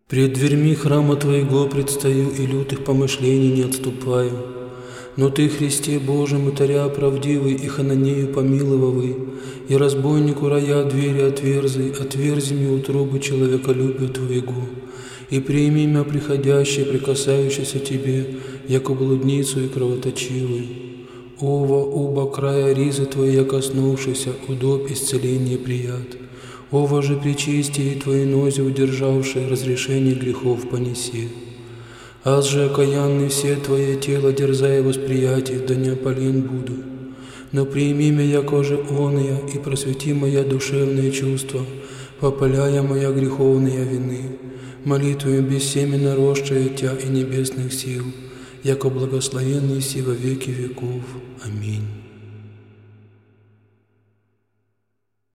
Пред дверьми храма Твоего предстаю, и лютых помышлений не отступаю. Но Ты, Христе Божий, мытаря правдивый, и хананею помиловавый, и разбойнику рая двери отверзи мне утробы человеколюбию Твоего, и прими меня приходящее, прикасающееся Тебе, яко блудницу и кровоточивую. Ова, оба края ризы Твои, коснувшийся, удоб исцеление прият. Ова же причистие Твои нози удержавшие, разрешение грехов понеси. Аз же окаянный все Твое тело, дерзая восприятие, да не опален буду. Но прими меня, яко же оная, и просвети моя душевные чувства, попаляя моя греховные вины, молитвою бессеменно росшая Тя и небесных сил, яко благословенный си во веки веков. Аминь.